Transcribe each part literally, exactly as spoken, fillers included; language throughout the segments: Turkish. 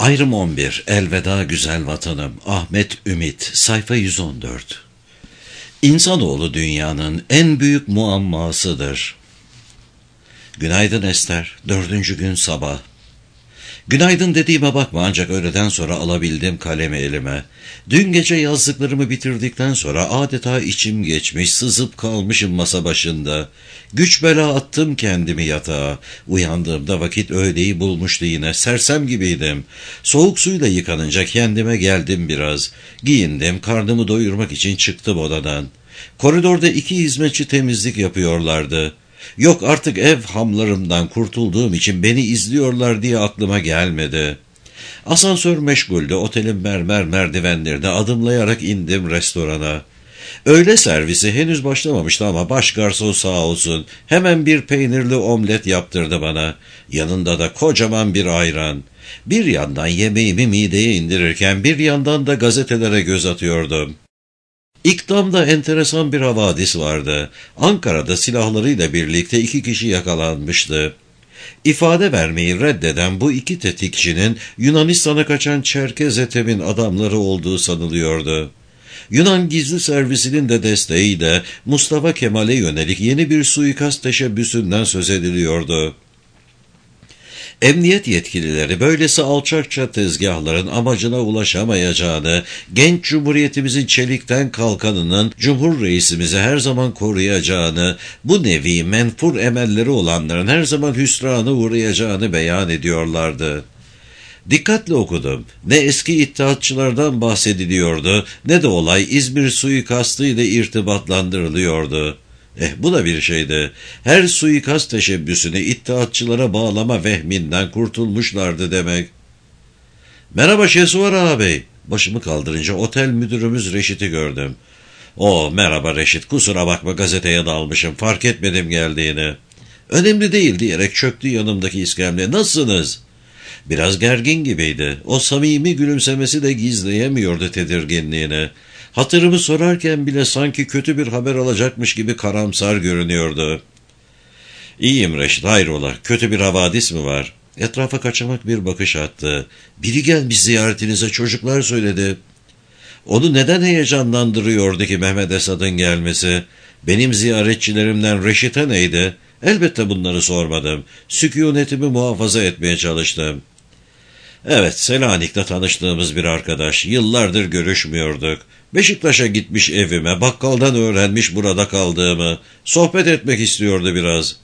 Ayrım on bir. Elveda güzel vatanım. Ahmet Ümit. Sayfa yüz on dört. İnsanoğlu dünyanın en büyük muammasıdır. Günaydın Ester. Dördüncü gün sabah. Günaydın dediğime bakma, ancak öğleden sonra alabildim kalemi elime. Dün gece yazdıklarımı bitirdikten sonra adeta içim geçmiş, sızıp kalmışım masa başında. Güç bela attım kendimi yatağa. Uyandığımda vakit öğleyi bulmuştu yine. Sersem gibiydim. Soğuk suyla yıkanınca kendime geldim biraz. Giyindim, karnımı doyurmak için çıktım odadan. Koridorda iki hizmetçi temizlik yapıyorlardı. Yok, artık ev hamlarımdan kurtulduğum için beni izliyorlar diye aklıma gelmedi. Asansör meşguldü. Otelin mermer merdivenlerine adımlayarak indim restorana. Öğle servisi henüz başlamamıştı ama baş garson sağ olsun hemen bir peynirli omlet yaptırdı bana. Yanında da kocaman bir ayran. Bir yandan yemeğimi mideye indirirken bir yandan da gazetelere göz atıyordum. İktamda enteresan bir havadis vardı. Ankara'da silahlarıyla birlikte iki kişi yakalanmıştı. İfade vermeyi reddeden bu iki tetikçinin Yunanistan'a kaçan Çerkez Ethem'in adamları olduğu sanılıyordu. Yunan gizli servisinin de desteğiyle Mustafa Kemal'e yönelik yeni bir suikast teşebbüsünden söz ediliyordu. Emniyet yetkilileri böylesi alçakça tezgahların amacına ulaşamayacağını, genç cumhuriyetimizin çelikten kalkanının Cumhur Reisimizi her zaman koruyacağını, bu nevi menfur emelleri olanların her zaman hüsrana uğrayacağını beyan ediyorlardı. Dikkatle okudum. Ne eski İttihatçılardan bahsediliyordu, ne de olay İzmir suikastı ile irtibatlandırılıyordu. Eh, bu da bir şeydi. Her suikast teşebbüsünü İttihatçılara bağlama vehminden kurtulmuşlardı demek. "Merhaba Şehsuvar ağabey." Başımı kaldırınca otel müdürümüz Reşit'i gördüm. "O, merhaba Reşit, kusura bakma, gazeteye dalmışım, fark etmedim geldiğini." "Önemli değil," diyerek çöktü yanımdaki iskemle. "Nasılsınız?" Biraz gergin gibiydi. O samimi gülümsemesi de gizleyemiyordu tedirginliğini. Hatırımı sorarken bile sanki kötü bir haber alacakmış gibi karamsar görünüyordu. "İyiyim Reşit, hayrola, kötü bir havadis mi var?" Etrafa kaçamak bir bakış attı. "Biri gelmiş ziyaretinize, çocuklar söyledi." Onu neden heyecanlandırıyordu ki Mehmet Esad'ın gelmesi? Benim ziyaretçilerimden Reşit'e neydi? Elbette bunları sormadım. Sükûnetimi muhafaza etmeye çalıştım. "Evet, Selanik'te tanıştığımız bir arkadaş. Yıllardır görüşmüyorduk. Beşiktaş'a gitmiş evime, bakkaldan öğrenmiş burada kaldığımı. Sohbet etmek istiyordu biraz."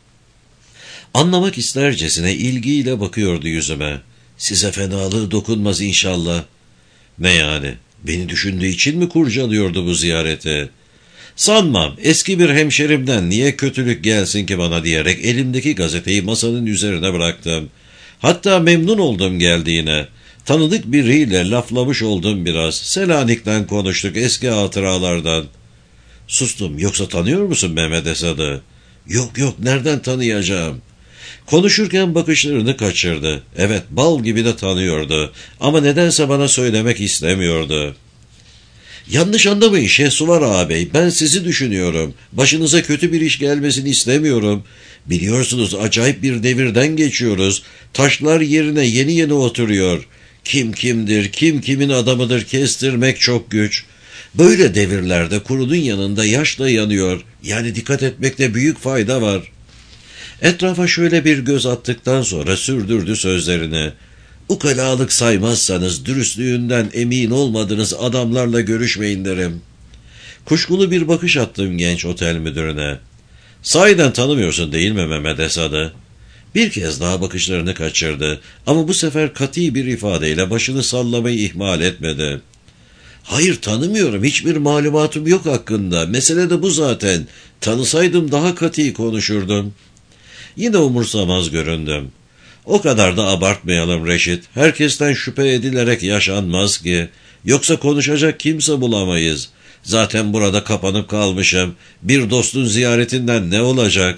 Anlamak istercesine ilgiyle bakıyordu yüzüme. "Size fenalığı dokunmaz inşallah." "Ne yani? Beni düşündüğü için mi kurcalıyordu bu ziyareti?" "Sanmam. Eski bir hemşerimden niye kötülük gelsin ki bana," diyerek elimdeki gazeteyi masanın üzerine bıraktım. Hatta memnun oldum geldiğine. Tanıdık biriyle laflamış oldum biraz. Selanik'ten konuştuk, eski hatıralardan. Sustum. "Yoksa tanıyor musun Mehmet Esad'ı?" "Yok yok, nereden tanıyacağım?" Konuşurken bakışlarını kaçırdı. Evet, bal gibi de tanıyordu. Ama nedense bana söylemek istemiyordu. "Yanlış anlamayın Şehsuvar ağabey, ben sizi düşünüyorum. Başınıza kötü bir iş gelmesini istemiyorum. Biliyorsunuz, acayip bir devirden geçiyoruz. Taşlar yerine yeni yeni oturuyor. Kim kimdir, kim kimin adamıdır kestirmek çok güç. Böyle devirlerde kurunun yanında yaş da yanıyor. Yani dikkat etmekte büyük fayda var." Etrafa şöyle bir göz attıktan sonra sürdürdü sözlerini. "Ukalalık saymazsanız dürüstlüğünden emin olmadığınız adamlarla görüşmeyin derim." Kuşkulu bir bakış attım genç otel müdürüne. "Sahiden tanımıyorsun değil mi Mehmet Esad'ı?" Bir kez daha bakışlarını kaçırdı ama bu sefer kat'i bir ifadeyle başını sallamayı ihmal etmedi. "Hayır, tanımıyorum, hiçbir malumatım yok hakkında. Mesele de bu zaten. Tanısaydım daha kat'i konuşurdum." Yine umursamaz göründüm. "O kadar da abartmayalım Reşit. Herkesten şüphe edilerek yaşanmaz ki. Yoksa konuşacak kimse bulamayız. Zaten burada kapanıp kalmışım. Bir dostun ziyaretinden ne olacak?"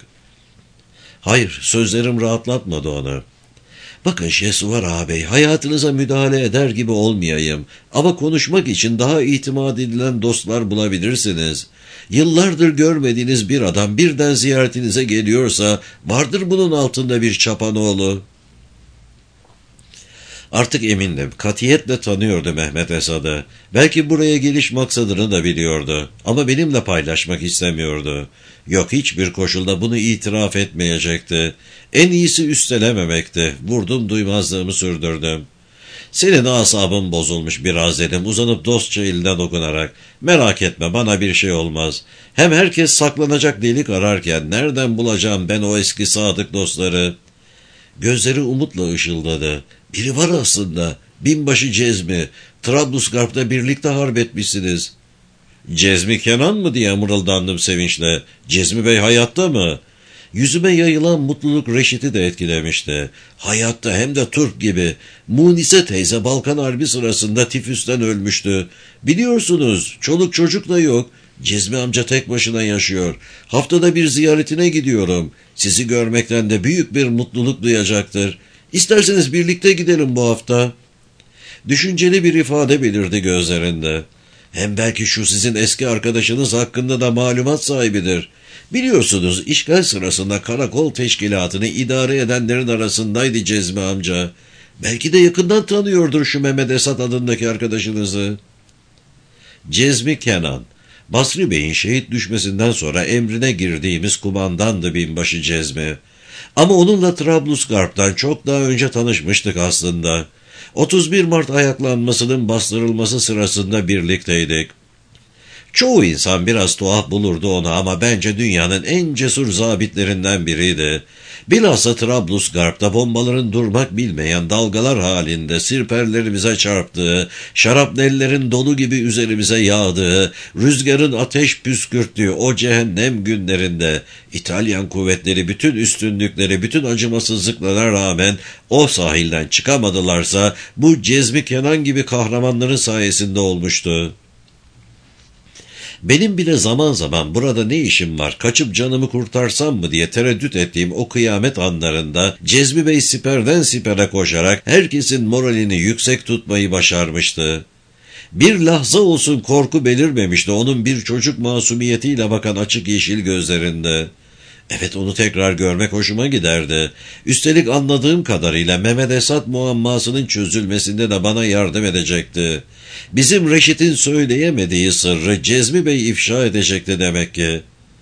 Hayır, sözlerim rahatlatmadı onu. "Bakın Şehsuvar ağabey, hayatınıza müdahale eder gibi olmayayım. Ama konuşmak için daha itimat edilen dostlar bulabilirsiniz. Yıllardır görmediğiniz bir adam birden ziyaretinize geliyorsa vardır bunun altında bir çapanoğlu." Artık emindim, katiyetle tanıyordu Mehmet Esad'ı. Belki buraya geliş maksadını da biliyordu. Ama benimle paylaşmak istemiyordu. Yok, hiçbir koşulda bunu itiraf etmeyecekti. En iyisi üstelememekti. Vurdum duymazlığımı sürdürdüm. Senin asabın bozulmuş biraz dedim, uzanıp dostça eline dokunarak. Merak etme, bana bir şey olmaz. Hem herkes saklanacak delik ararken nereden bulacağım ben o eski sadık dostları? Gözleri umutla ışıldadı. Biri var aslında. Binbaşı Cezmi. Trablusgarp'ta birlikte harp etmişsiniz. Cezmi Kenan mı diye mırıldandım sevinçle. Cezmi Bey hayatta mı? Yüzüme yayılan mutluluk Reşit'i de etkilemişti. Hayatta, hem de Türk gibi. Munise teyze Balkan Harbi sırasında tifüsten ölmüştü. Biliyorsunuz, çoluk çocuk da yok. Cezmi amca tek başına yaşıyor. Haftada bir ziyaretine gidiyorum. Sizi görmekten de büyük bir mutluluk duyacaktır. İsterseniz birlikte gidelim bu hafta. Düşünceli bir ifade belirdi gözlerinde. Hem belki şu sizin eski arkadaşınız hakkında da malumat sahibidir. Biliyorsunuz, işgal sırasında karakol teşkilatını idare edenlerin arasındaydı Cezmi amca. Belki de yakından tanıyordur şu Mehmet Esat adındaki arkadaşınızı. Cezmi Kenan, Basri Bey'in şehit düşmesinden sonra emrine girdiğimiz kumandandı binbaşı Cezmi. Ama onunla Trablusgarp'tan çok daha önce tanışmıştık aslında. otuz bir Mart ayaklanmasının bastırılması sırasında birlikteydik. Çoğu insan biraz tuhaf bulurdu onu ama bence dünyanın en cesur zabitlerinden biriydi. Bilhassa Trablusgarp'ta bombaların durmak bilmeyen dalgalar halinde sirperlerimize çarptığı, şarapnellerin dolu gibi üzerimize yağdığı, rüzgarın ateş püskürttüğü o cehennem günlerinde İtalyan kuvvetleri bütün üstünlükleri, bütün acımasızlıklara rağmen o sahilden çıkamadılarsa bu Cezmi Kenan gibi kahramanların sayesinde olmuştu. Benim bile zaman zaman burada ne işim var, kaçıp canımı kurtarsam mı diye tereddüt ettiğim o kıyamet anlarında Cezmi Bey siperden sipere koşarak herkesin moralini yüksek tutmayı başarmıştı. Bir lahza olsun korku belirmemişti onun bir çocuk masumiyetiyle bakan açık yeşil gözlerinde. Evet, onu tekrar görmek hoşuma giderdi. Üstelik anladığım kadarıyla Mehmet Esat muammasının çözülmesinde de bana yardım edecekti. Bizim Reşit'in söyleyemediği sırrı Cezmi Bey ifşa edecekti demek ki.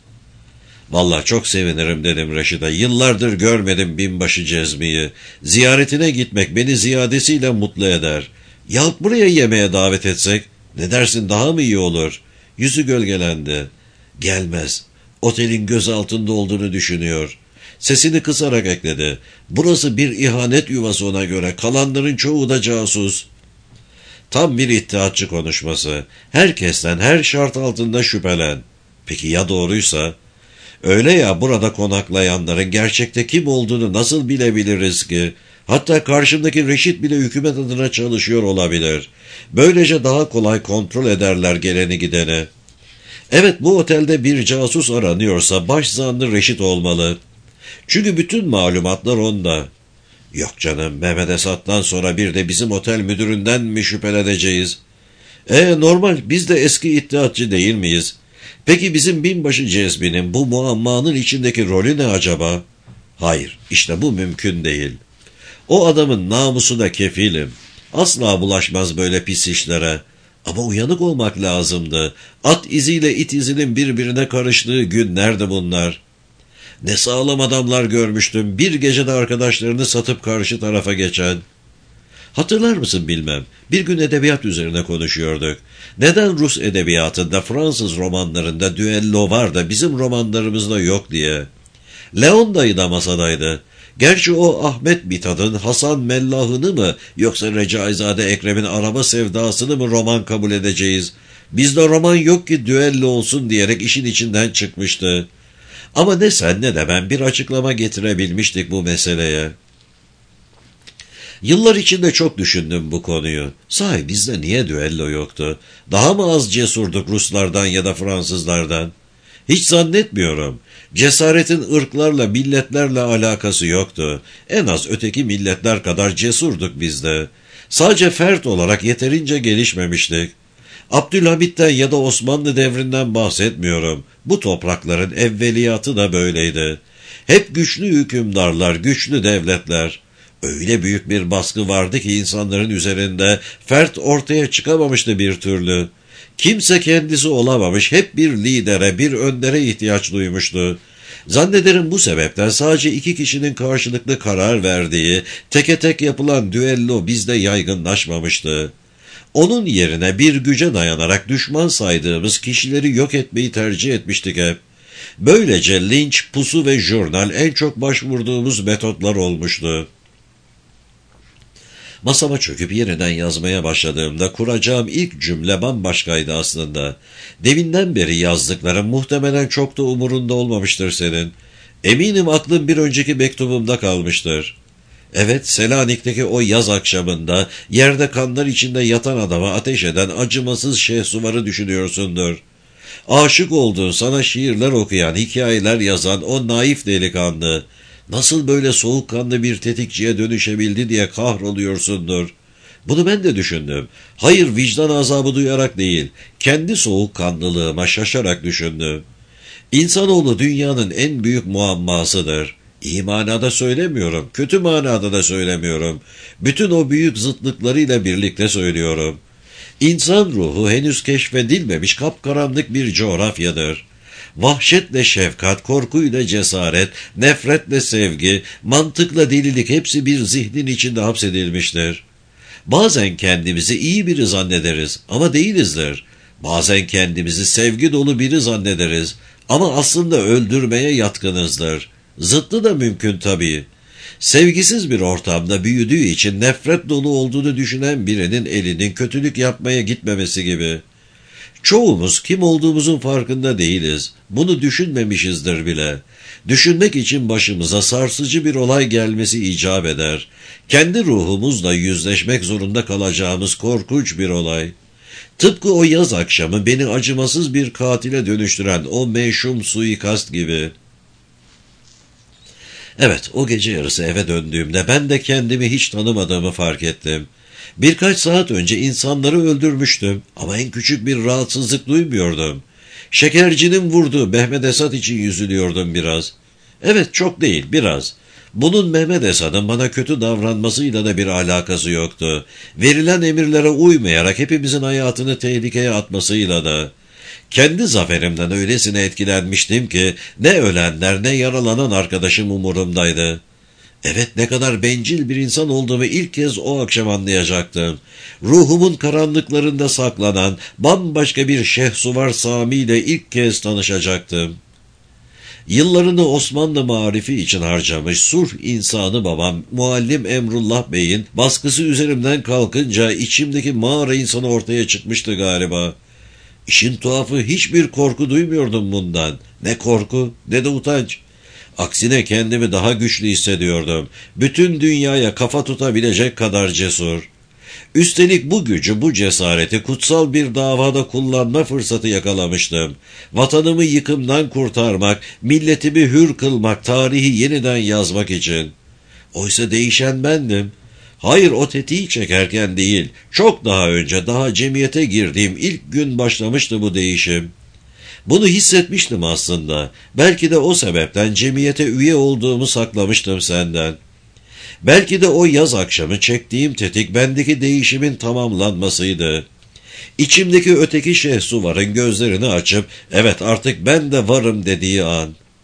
Vallahi çok sevinirim dedim Reşit'e. Yıllardır görmedim binbaşı Cezmi'yi. Ziyaretine gitmek beni ziyadesiyle mutlu eder. Yahut buraya yemeğe davet etsek, ne dersin, daha mı iyi olur? Yüzü gölgelendi. Gelmez. Otelin göz altında olduğunu düşünüyor. Sesini kısarak ekledi. Burası bir ihanet yuvası ona göre. Kalanların çoğu da casus. Tam bir iddiatçı konuşması. Herkesten, her şart altında şüphelen. Peki ya doğruysa? Öyle ya, burada konaklayanların gerçekte kim olduğunu nasıl bilebiliriz ki? Hatta karşımdaki Reşit bile hükümet adına çalışıyor olabilir. Böylece daha kolay kontrol ederler geleni gideni. Evet, bu otelde bir casus aranıyorsa başzanlı Reşit olmalı. Çünkü bütün malumatlar onda. Yok canım, Mehmet Esat'tan sonra bir de bizim otel müdüründen mi şüpheleneceğiz? E normal, biz de eski iddiatçı değil miyiz? Peki bizim binbaşı Cezmi'nin bu muammanın içindeki rolü ne acaba? Hayır, işte bu mümkün değil. O adamın namusuna kefilim. Asla bulaşmaz böyle pis işlere. Ama uyanık olmak lazımdı. At iziyle it izinin birbirine karıştığı günlerdi bunlar. Ne sağlam adamlar görmüştüm, bir gecede arkadaşlarını satıp karşı tarafa geçen. Hatırlar mısın bilmem, bir gün edebiyat üzerine konuşuyorduk. Neden Rus edebiyatında, Fransız romanlarında düello var da bizim romanlarımızda yok diye. Leon dayı da masadaydı. Gerçi o Ahmet Mithat'ın Hasan Mellah'ını mı yoksa Recaizade Ekrem'in araba sevdasını mı roman kabul edeceğiz? Bizde roman yok ki düello olsun diyerek işin içinden çıkmıştı. Ama ne sen ne de ben bir açıklama getirebilmiştik bu meseleye. Yıllar içinde çok düşündüm bu konuyu. Sahi bizde niye düello yoktu? Daha mı az cesurduk Ruslardan ya da Fransızlardan? Hiç zannetmiyorum. Cesaretin ırklarla, milletlerle alakası yoktu. En az öteki milletler kadar cesurduk biz de. Sadece fert olarak yeterince gelişmemiştik. Abdülhamit'ten ya da Osmanlı devrinden bahsetmiyorum. Bu toprakların evveliyatı da böyleydi. Hep güçlü hükümdarlar, güçlü devletler. Öyle büyük bir baskı vardı ki insanların üzerinde, fert ortaya çıkamamıştı bir türlü. Kimse kendisi olamamış, hep bir lidere, bir öndere ihtiyaç duymuştu. Zannederim bu sebepten sadece iki kişinin karşılıklı karar verdiği, teke tek yapılan düello bizde yaygınlaşmamıştı. Onun yerine bir güce dayanarak düşman saydığımız kişileri yok etmeyi tercih etmiştik hep. Böylece linç, pusu ve jurnal en çok başvurduğumuz metotlar olmuştu. Masama çöküp yeniden yazmaya başladığımda kuracağım ilk cümle bambaşkaydı aslında. Deminden beri yazdıklarım muhtemelen çok da umurunda olmamıştır senin. Eminim aklın bir önceki mektubumda kalmıştır. Evet, Selanik'teki o yaz akşamında yerde kanlar içinde yatan adama ateş eden acımasız Şehsuvar'ı düşünüyorsundur. Aşık olduğun, sana şiirler okuyan, hikayeler yazan o naif delikanlı nasıl böyle soğukkanlı bir tetikçiye dönüşebildi diye kahroluyorsundur. Bunu ben de düşündüm. Hayır, vicdan azabı duyarak değil, kendi soğukkanlılığıma şaşarak düşündüm. İnsanoğlu dünyanın en büyük muammasıdır. İyi manada söylemiyorum, kötü manada da söylemiyorum. Bütün o büyük zıtlıklarıyla birlikte söylüyorum. İnsan ruhu henüz keşfedilmemiş kapkaranlık bir coğrafyadır. Vahşetle şefkat, korkuyla cesaret, nefretle sevgi, mantıkla delilik hepsi bir zihnin içinde hapsedilmiştir. Bazen kendimizi iyi biri zannederiz ama değilizdir. Bazen kendimizi sevgi dolu biri zannederiz ama aslında öldürmeye yatkınızdır. Zıttı da mümkün tabii. Sevgisiz bir ortamda büyüdüğü için nefret dolu olduğunu düşünen birinin elinin kötülük yapmaya gitmemesi gibi. Çoğumuz kim olduğumuzun farkında değiliz. Bunu düşünmemişizdir bile. Düşünmek için başımıza sarsıcı bir olay gelmesi icap eder. Kendi ruhumuzla yüzleşmek zorunda kalacağımız korkunç bir olay. Tıpkı o yaz akşamı beni acımasız bir katile dönüştüren o meşhum suikast gibi. Evet, o gece yarısı eve döndüğümde ben de kendimi hiç tanımadığımı fark ettim. Birkaç saat önce insanları öldürmüştüm ama en küçük bir rahatsızlık duymuyordum. Şekercinin vurduğu Mehmet Esat için üzülüyordum biraz. Evet, çok değil, biraz. Bunun Mehmet Esat'ın bana kötü davranmasıyla da bir alakası yoktu. Verilen emirlere uymayarak hepimizin hayatını tehlikeye atmasıyla da. Kendi zaferimden öylesine etkilenmiştim ki ne ölenler ne yaralanan arkadaşım umurumdaydı. Evet, ne kadar bencil bir insan olduğumu ilk kez o akşam anlayacaktım. Ruhumun karanlıklarında saklanan bambaşka bir Şehsuvar Sami ile ilk kez tanışacaktım. Yıllarını Osmanlı marifi için harcamış sulh insanı babam Muallim Emrullah Bey'in baskısı üzerimden kalkınca içimdeki mağara insanı ortaya çıkmıştı galiba. İşin tuhafı, hiçbir korku duymuyordum bundan. Ne korku ne de utanç. Aksine kendimi daha güçlü hissediyordum. Bütün dünyaya kafa tutabilecek kadar cesur. Üstelik bu gücü, bu cesareti kutsal bir davada kullanma fırsatı yakalamıştım. Vatanımı yıkımdan kurtarmak, milletimi hür kılmak, tarihi yeniden yazmak için. Oysa değişen bendim. Hayır, o tetiği çekerken değil, çok daha önce, daha cemiyete girdiğim ilk gün başlamıştı bu değişim. Bunu hissetmiştim aslında. Belki de o sebepten cemiyete üye olduğumu saklamıştım senden. Belki de o yaz akşamı çektiğim tetik bendeki değişimin tamamlanmasıydı. İçimdeki öteki Şehsuvar'ın gözlerini açıp, evet artık ben de varım dediği an.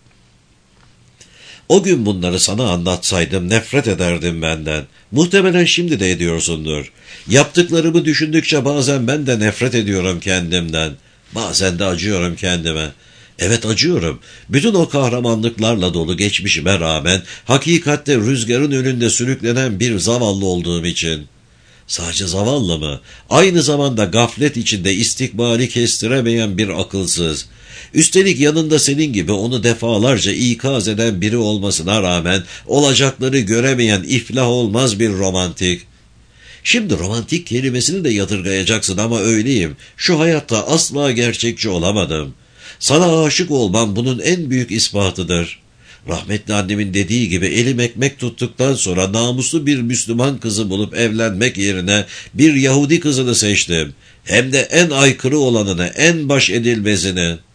O gün bunları sana anlatsaydım nefret ederdim benden. Muhtemelen şimdi de ediyorsundur. Yaptıklarımı düşündükçe bazen ben de nefret ediyorum kendimden. Bazen de acıyorum kendime. Evet, acıyorum. Bütün o kahramanlıklarla dolu geçmişime rağmen hakikatte rüzgarın önünde sürüklenen bir zavallı olduğum için. Sadece zavallı mı? Aynı zamanda gaflet içinde istikbali kestiremeyen bir akılsız. Üstelik yanında senin gibi onu defalarca ikaz eden biri olmasına rağmen olacakları göremeyen iflah olmaz bir romantik. Şimdi romantik kelimesini de yadırgayacaksın ama öyleyim. Şu hayatta asla gerçekçi olamadım. Sana aşık olmam bunun en büyük ispatıdır. Rahmetli annemin dediği gibi elim ekmek tuttuktan sonra namuslu bir Müslüman kızı bulup evlenmek yerine bir Yahudi kızını seçtim. Hem de en aykırı olanını, en baş edilmezini.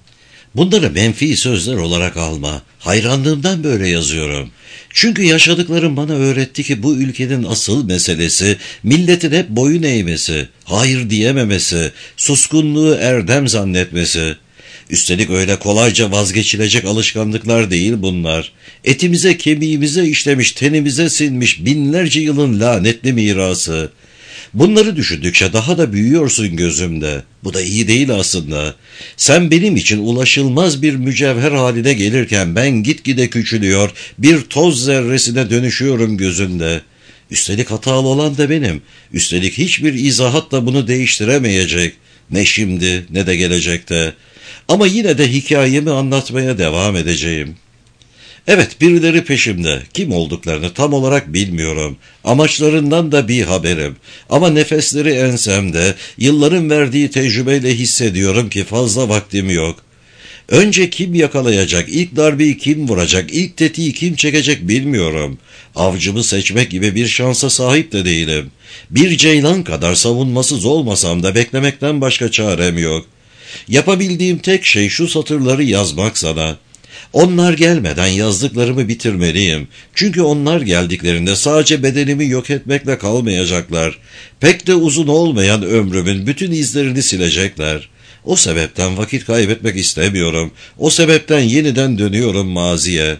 Bunları menfi sözler olarak alma. Hayranlığımdan böyle yazıyorum. Çünkü yaşadıklarım bana öğretti ki bu ülkenin asıl meselesi milletin hep boyun eğmesi, hayır diyememesi, suskunluğu erdem zannetmesi. Üstelik öyle kolayca vazgeçilecek alışkanlıklar değil bunlar. Etimize kemiğimize işlemiş, tenimize sinmiş binlerce yılın lanetli mirası. Bunları düşündükçe daha da büyüyorsun gözümde. Bu da iyi değil aslında. Sen benim için ulaşılmaz bir mücevher haline gelirken ben gitgide küçülüyor, bir toz zerresine dönüşüyorum gözünde. Üstelik hatalı olan da benim. Üstelik hiçbir izahat da bunu değiştiremeyecek. Ne şimdi ne de gelecekte. Ama yine de hikayemi anlatmaya devam edeceğim. Evet, birileri peşimde. Kim olduklarını tam olarak bilmiyorum. Amaçlarından da bir haberim. Ama nefesleri ensemde, yılların verdiği tecrübeyle hissediyorum ki fazla vaktim yok. Önce kim yakalayacak, ilk darbeyi kim vuracak, ilk tetiği kim çekecek bilmiyorum. Avcımı seçmek gibi bir şansa sahip de değilim. Bir ceylan kadar savunmasız olmasam da beklemekten başka çarem yok. Yapabildiğim tek şey şu satırları yazmak sana. Onlar gelmeden yazdıklarımı bitirmeliyim. Çünkü onlar geldiklerinde sadece bedenimi yok etmekle kalmayacaklar. Pek de uzun olmayan ömrümün bütün izlerini silecekler. O sebepten vakit kaybetmek istemiyorum. O sebepten yeniden dönüyorum maziye.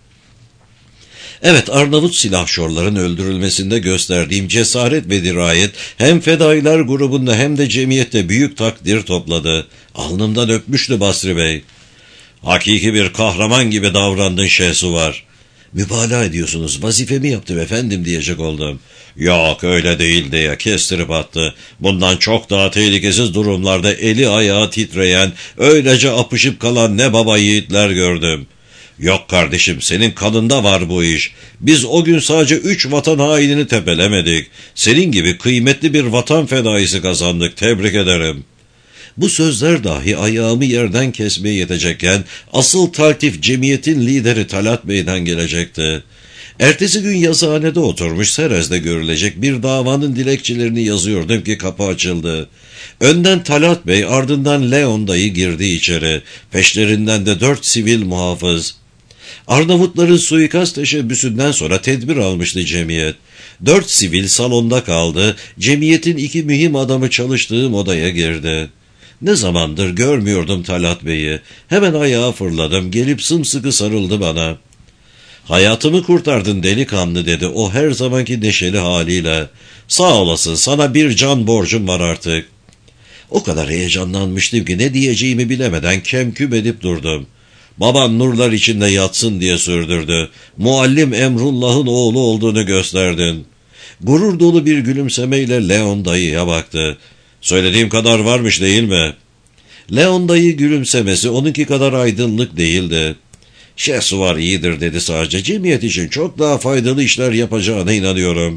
Evet, Arnavut silahşorların öldürülmesinde gösterdiğim cesaret ve dirayet hem fedailer grubunda hem de cemiyette büyük takdir topladı. Alnımdan öpmüştü Basri Bey. Hakiki bir kahraman gibi davrandın Şehsuvar. Mübalağa ediyorsunuz, vazifemi yaptım efendim diyecek oldum. Yok öyle değil diye kestirip attı. Bundan çok daha tehlikesiz durumlarda eli ayağı titreyen, öylece apışıp kalan ne baba yiğitler gördüm. Yok kardeşim, senin kanında var bu iş. Biz o gün sadece üç vatan hainini tepelemedik. Senin gibi kıymetli bir vatan fedaisi kazandık, tebrik ederim. Bu sözler dahi ayağımı yerden kesmeye yetecekken asıl taltif cemiyetin lideri Talat Bey'den gelecekti. Ertesi gün yazıhanede oturmuş Serez'de görülecek bir davanın dilekçelerini yazıyordum ki kapı açıldı. Önden Talat Bey, ardından Leon dayı girdi içeri. Peşlerinden de dört sivil muhafız. Arnavutların suikast teşebbüsünden sonra tedbir almıştı cemiyet. Dört sivil salonda kaldı. Cemiyetin iki mühim adamı çalıştığım odaya girdi. Ne zamandır görmüyordum Talat Bey'i. Hemen ayağa fırladım. Gelip sımsıkı sarıldı bana. Hayatımı kurtardın delikanlı dedi o her zamanki neşeli haliyle. Sağ olasın, sana bir can borcum var artık. O kadar heyecanlanmıştım ki ne diyeceğimi bilemeden kemküm edip durdum. Baban nurlar içinde yatsın diye sürdürdü. Muallim Emrullah'ın oğlu olduğunu gösterdin. Gurur dolu bir gülümsemeyle Leon dayıya baktı. Söylediğim kadar varmış değil mi? Leon dayı gülümsemesi onunki kadar aydınlık değildi. Şehsuvar iyidir dedi sadece. Cemiyet için çok daha faydalı işler yapacağına inanıyorum.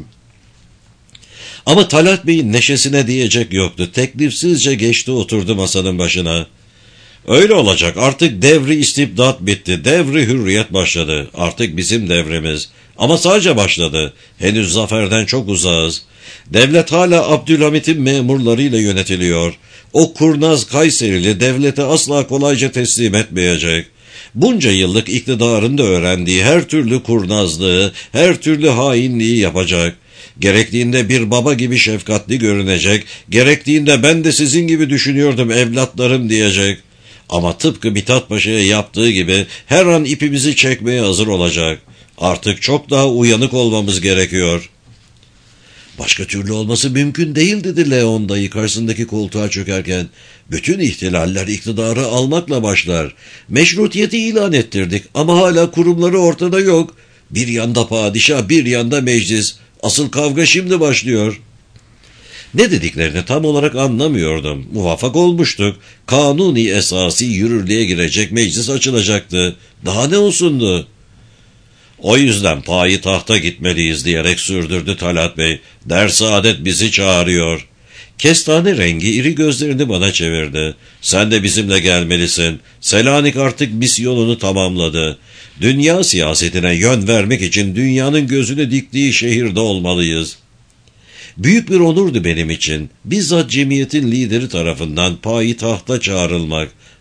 Ama Talat Bey'in neşesine diyecek yoktu. Teklifsizce geçti oturdu masanın başına. Öyle olacak, artık devri istibdat bitti. Devri hürriyet başladı. Artık bizim devrimiz. Ama sadece başladı. Henüz zaferden çok uzağız. Devlet hala Abdülhamit'in memurlarıyla yönetiliyor. O kurnaz Kayserili devlete asla kolayca teslim etmeyecek. Bunca yıllık iktidarında öğrendiği her türlü kurnazlığı, her türlü hainliği yapacak. Gerektiğinde bir baba gibi şefkatli görünecek, gerektiğinde ben de sizin gibi düşünüyordum evlatlarım diyecek. Ama tıpkı Mithat Paşa'ya yaptığı gibi her an ipimizi çekmeye hazır olacak. Artık çok daha uyanık olmamız gerekiyor. Başka türlü olması mümkün değil dedi Leon dayı karşısındaki koltuğa çökerken. Bütün ihtilaller iktidarı almakla başlar. Meşrutiyeti ilan ettirdik ama hala kurumları ortada yok. Bir yanda padişah, bir yanda meclis. Asıl kavga şimdi başlıyor. Ne dediklerini tam olarak anlamıyordum. Muvaffak olmuştuk. Kanuni esası yürürlüğe girecek, meclis açılacaktı. Daha ne olsundu? O yüzden payitahta gitmeliyiz diyerek sürdürdü Talat Bey. Ders adet bizi çağırıyor. Kestane rengi iri gözlerini bana çevirdi. Sen de bizimle gelmelisin. Selanik artık misyonunu tamamladı. Dünya siyasetine yön vermek için dünyanın gözünü diktiği şehirde olmalıyız. Büyük bir onurdu benim için. Bizzat cemiyetin lideri tarafından payitahta çağrılmak.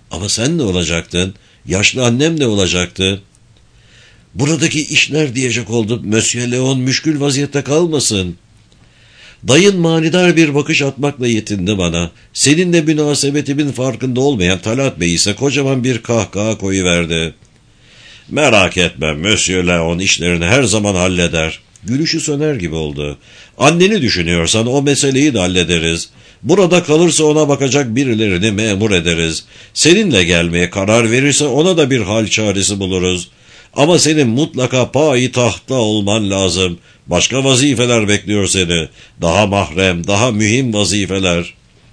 Ama sen ne olacaktın? Yaşlı annem ne olacaktı? Buradaki işler diyecek oldum. Monsieur Leon müşkül vaziyette kalmasın. Dayın manidar bir bakış atmakla yetindi bana. Seninle münasebetimin farkında olmayan Talat Bey ise kocaman bir kahkaha koyuverdi. Merak etme, Monsieur Leon işlerini her zaman halleder. Gülüşü söner gibi oldu. Anneni düşünüyorsan o meseleyi de hallederiz. Burada kalırsa ona bakacak birilerini memur ederiz. Seninle gelmeye karar verirse ona da bir hal çaresi buluruz. Ama senin mutlaka payitahtta olman lazım. Başka vazifeler bekliyor seni. Daha mahrem, daha mühim vazifeler.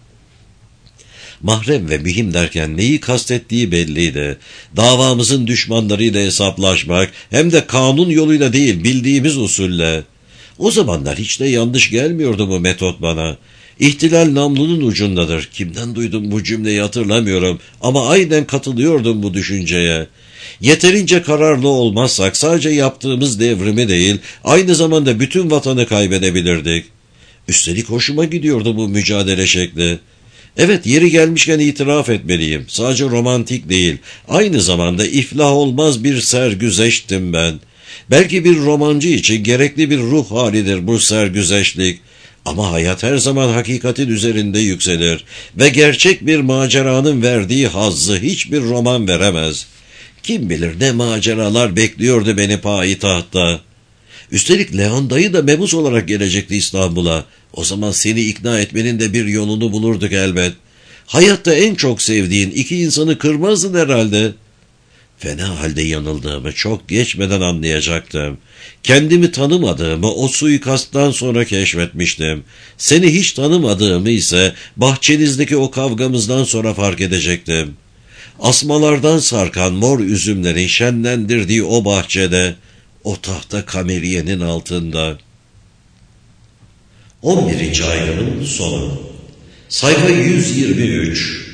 Mahrem ve mühim derken neyi kastettiği belliydi. Davamızın düşmanlarıyla hesaplaşmak, hem de kanun yoluyla değil, bildiğimiz usulle. O zamanlar hiç de yanlış gelmiyordu bu metot bana. İhtilal namlunun ucundadır. Kimden duydum bu cümleyi hatırlamıyorum ama aynen katılıyordum bu düşünceye. Yeterince kararlı olmazsak sadece yaptığımız devrimi değil, aynı zamanda bütün vatanı kaybedebilirdik. Üstelik hoşuma gidiyordu bu mücadele şekli. Evet, yeri gelmişken itiraf etmeliyim. Sadece romantik değil, aynı zamanda iflah olmaz bir sergüzeştim ben. Belki bir romancı için gerekli bir ruh halidir bu sergüzeşlik. Ama hayat her zaman hakikatin üzerinde yükselir ve gerçek bir maceranın verdiği hazzı hiçbir roman veremez. Kim bilir ne maceralar bekliyordu beni payitahtta. Üstelik Leon dayı da mebus olarak gelecekti İstanbul'a. O zaman seni ikna etmenin de bir yolunu bulurduk elbet. Hayatta en çok sevdiğin iki insanı kırmazdın herhalde. Fena halde yanıldığımı çok geçmeden anlayacaktım. Kendimi tanımadığımı o suikasttan sonra keşfetmiştim. Seni hiç tanımadığımı ise bahçenizdeki o kavgamızdan sonra fark edecektim. Asmalardan sarkan mor üzümlerin şenlendirdiği o bahçede, o tahta kameriyenin altında. on birinci ayrımın sonu. Sayfa yüz yirmi üç.